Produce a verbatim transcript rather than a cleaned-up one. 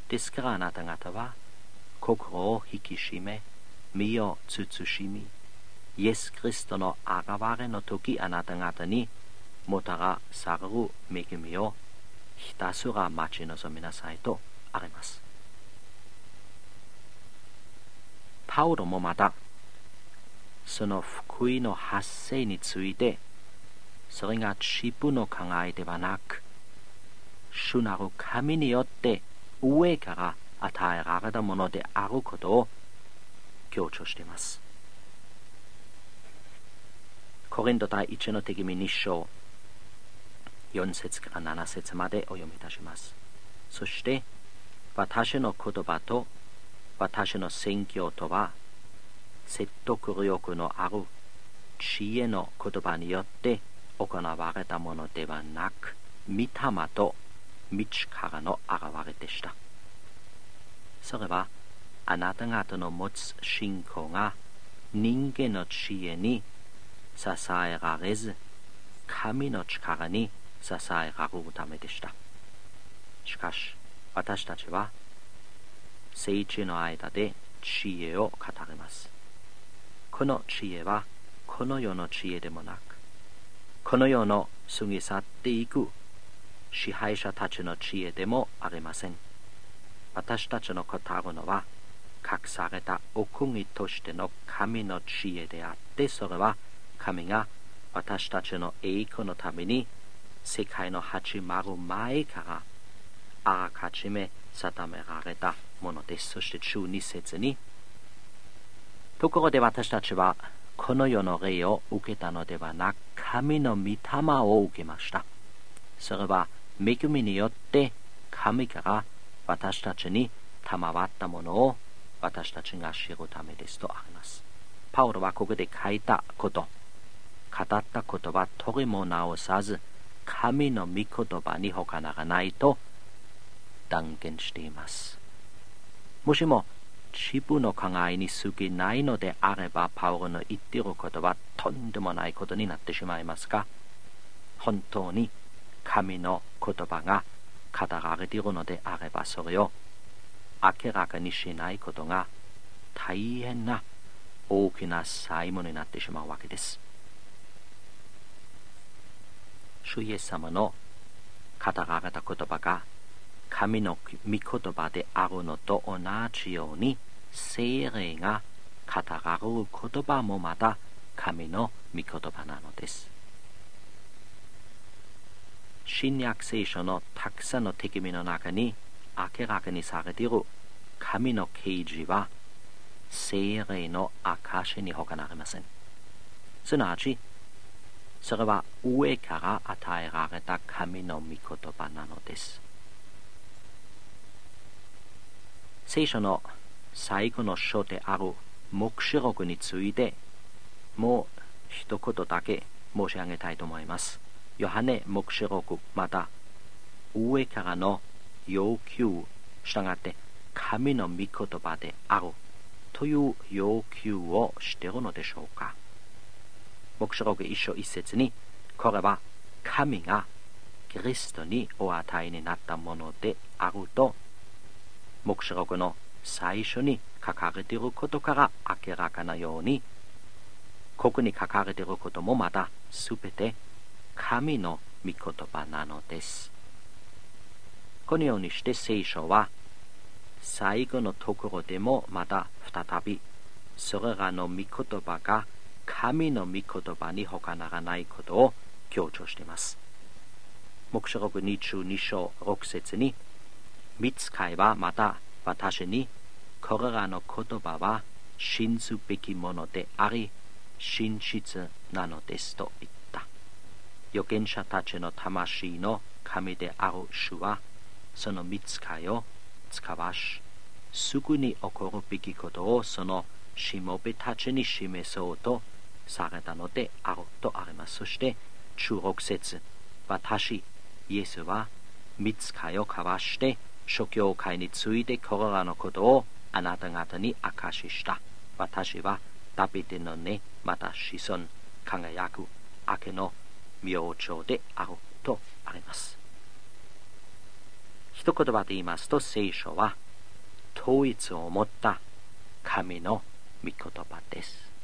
ですからあなた方は心を引き締め、身を慎み、イエス・キリストの現れの時あなた方にもたらされる恵みをひたすら待ち望みなさいとあります。パウロもまたその福音の発生について、それが自分の考えではなく、主なる神によって上から与えられたものであることを強調しています。コリント第一の手紙に章よん節からなな節までお読みいたします。そして私の言葉と私の宣教とは説得力のある知恵の言葉によって行われたものではなく、御霊と道からの現れでした。それはあなた方の持つ信仰が人間の知恵に支えられず、神の力に支えられるためでした。しかし私たちは聖地の間で知恵を語ります。この知恵はこの世の知恵でもなく、この世の過ぎ去っていく支配者たちの知恵でもありません。私たちの語るのは隠された奥義としての神の知恵であって、それは神が私たちの栄光のために世界の始まる前からあらかじめ定められたものです。そしてじゅうに節に、ところで私たちはこの世の霊を受けたのではなく、神の御霊を受けました。それは恵みによって神から私たちに賜ったものを私たちが知るためですとあります。パウロはここで書いたこと、語ったことは取りも直さず神の御言葉に他ならないと断言しています。もしも自分の考えに過ぎないのであれば、パウロの言っていることはとんでもないことになってしまいますが、本当に神の言葉が語られているのであれば、それを明らかにしないことが大変な大きな債務になってしまうわけです。主イエス様の語られた言葉が神の御言葉であるのと同じように、聖霊が語られる言葉もまた神の御言葉なのです。新約聖書のたくさんの手紙の中に明らかにされている神の啓示は聖霊の証に他なりません。すなわちそれは上から与えられた神の御言葉なのです。聖書の最後の書である黙示録についてもう一言だけ申し上げたいと思います。ヨハネ黙示録、また上からの要求、したがって神の御言葉であるという要求をしているのでしょうか。黙示録一章一節に、これは神がキリストにお与えになったものであると黙示録の最初に書かれていることから明らかなように、ここに書かれていることもまたすべて神の御言葉なのです。このようにして聖書は最後のところでもまた再びそれらの御言葉が神の御言葉に他ならないことを強調しています。黙示録にじゅうに章ろく節に、御使いはまた私に、これらの言葉は信ずべきものであり真実なのですと言った。預言者たちの魂の神である主はその御使いを使わし、すぐに起こるべきことをそのしもべたちに示そうとされたのであるとあります。そしてじゅうろく節、私イエスは御使いを交わして諸教会についてこれらのことをあなた方に明かしした。私はダビデの根、また子孫、輝く明けの明朝であるとあります。 一言葉で言いますと、聖書は統一を持った神の御言葉です。